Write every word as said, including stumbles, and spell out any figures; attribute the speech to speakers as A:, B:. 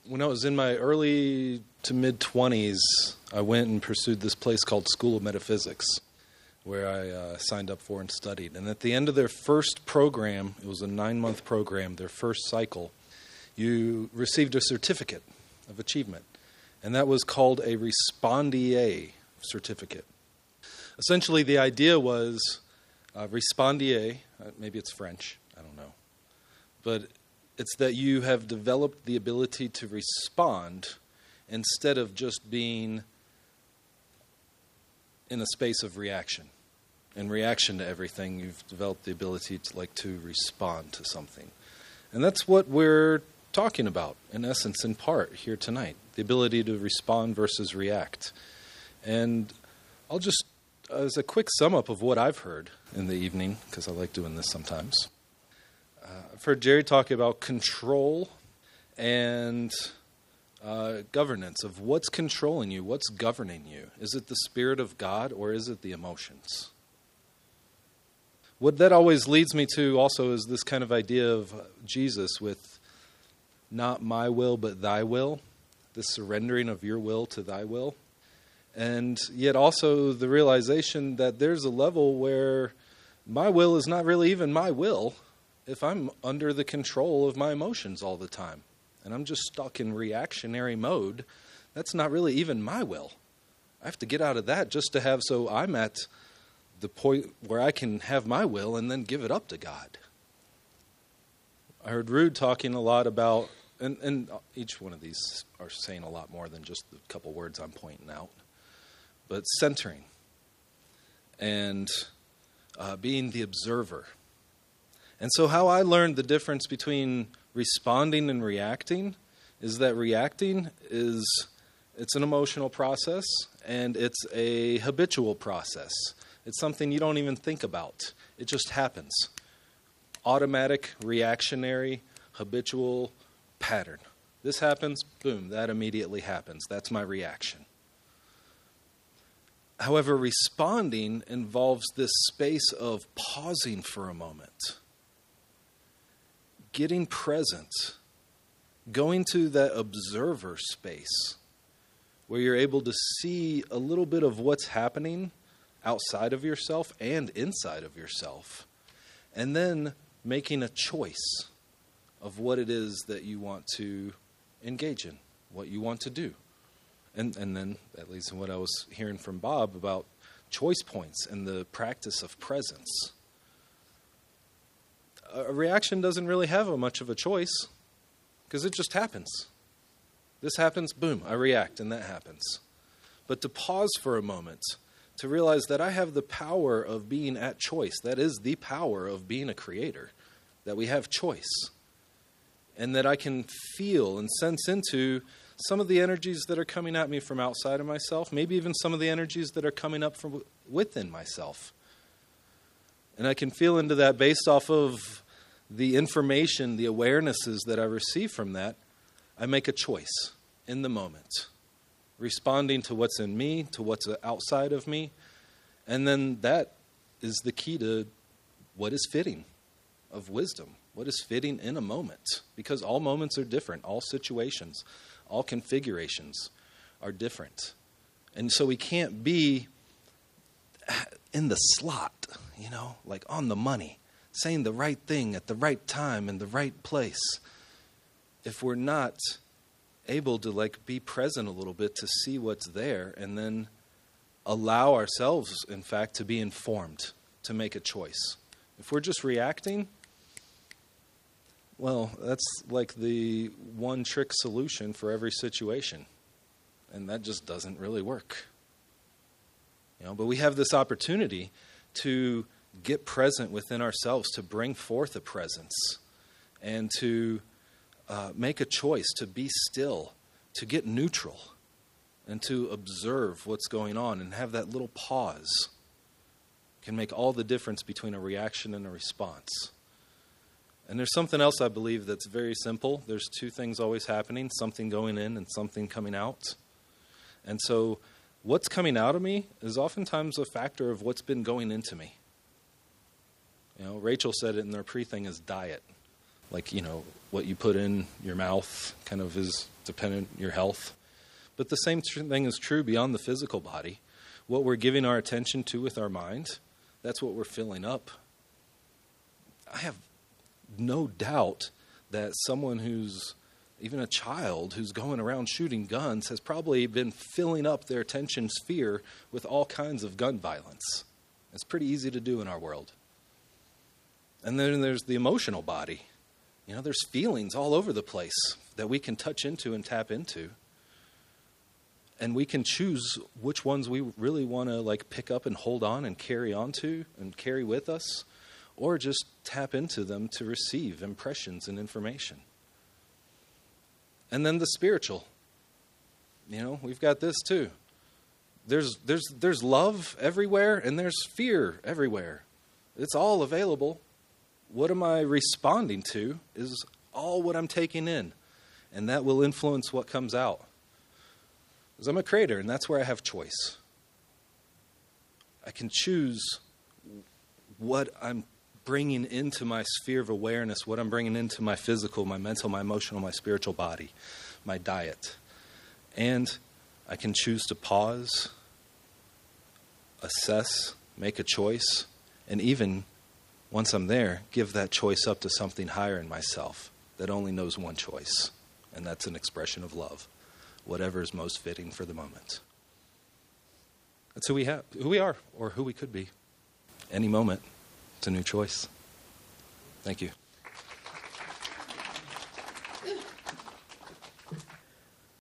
A: when I was in my early to mid-twenties, I went and pursued this place called School of Metaphysics, where I uh, signed up for and studied. And at the end of their first program, it was a nine-month program, their first cycle, you received a certificate of achievement. And that was called a Respondier certificate. Essentially, the idea was, uh, Respondier, uh, maybe it's French, I don't know, but it's that you have developed the ability to respond instead of just being in a space of reaction. In reaction to everything, you've developed the ability to like to respond to something. And that's what we're talking about, in essence, in part, here tonight. The ability to respond versus react. And I'll just, as a quick sum up of what I've heard in the evening, because I like doing this sometimes. Uh, I've heard Jerry talk about control and uh, governance, of what's controlling you, what's governing you. Is it the Spirit of God or is it the emotions? What that always leads me to also is this kind of idea of Jesus with not my will but thy will, the surrendering of your will to thy will. And yet also the realization that there's a level where my will is not really even my will if I'm under the control of my emotions all the time. And I'm just stuck in reactionary mode. That's not really even my will. I have to get out of that just to have, so I'm at the point where I can have my will and then give it up to God. I heard Rude talking a lot about, and, and each one of these are saying a lot more than just the couple words I'm pointing out, but centering and uh, being the observer. And so how I learned the difference between responding and reacting is that reacting is, it's an emotional process and it's a habitual process. It's something you don't even think about. It just happens. Automatic, reactionary, habitual pattern. This happens, boom, that immediately happens. That's my reaction. However, responding involves this space of pausing for a moment, getting present, going to that observer space where you're able to see a little bit of what's happening outside of yourself and inside of yourself, and then making a choice of what it is that you want to engage in, what you want to do. And and then that leads to what I was hearing from Bob about choice points and the practice of presence. A reaction doesn't really have a much of a choice because it just happens. This happens, boom, I react, and that happens. But to pause for a moment, to realize that I have the power of being at choice. That is the power of being a creator, that we have choice. And that I can feel and sense into some of the energies that are coming at me from outside of myself, maybe even some of the energies that are coming up from within myself. And I can feel into that based off of the information, the awarenesses that I receive from that. I make a choice in the moment, responding to what's in me, to what's outside of me. And then that is the key to what is fitting of wisdom, what is fitting in a moment. Because all moments are different, all situations, all configurations are different. And so we can't be in the slot, you know, like on the money, saying the right thing at the right time in the right place, if we're not able to like be present a little bit to see what's there and then allow ourselves, in fact, to be informed, to make a choice. If we're just reacting, well, that's like the one trick solution for every situation. And that just doesn't really work. You know, but we have this opportunity to get present within ourselves, to bring forth a presence and to uh, make a choice, to be still, to get neutral and to observe what's going on and have that little pause. Can make all the difference between a reaction and a response. And there's something else I believe that's very simple. There's two things always happening, something going in and something coming out. And so what's coming out of me is oftentimes a factor of what's been going into me. You know, Rachel said it in their pre-thing is diet. Like, you know, what you put in your mouth kind of is dependent on your health. But the same thing is true beyond the physical body. What we're giving our attention to with our mind, that's what we're filling up. I have no doubt that someone who's, even a child who's going around shooting guns, has probably been filling up their attention sphere with all kinds of gun violence. It's pretty easy to do in our world. And then there's the emotional body. You know, there's feelings all over the place that we can touch into and tap into. And we can choose which ones we really want to like pick up and hold on and carry on to and carry with us, or just tap into them to receive impressions and information. And then the spiritual. You know, we've got this too. There's there's there's love everywhere and there's fear everywhere. It's all available. What am I responding to is all what I'm taking in, and that will influence what comes out. Because I'm a creator, and that's where I have choice. I can choose what I'm bringing into my sphere of awareness, what I'm bringing into my physical, my mental, my emotional, my spiritual body, my diet. And I can choose to pause, assess, make a choice, and even, once I'm there, give that choice up to something higher in myself that only knows one choice, and that's an expression of love. Whatever is most fitting for the moment. That's who we have, who we are, or who we could be. Any moment, it's a new choice. Thank you.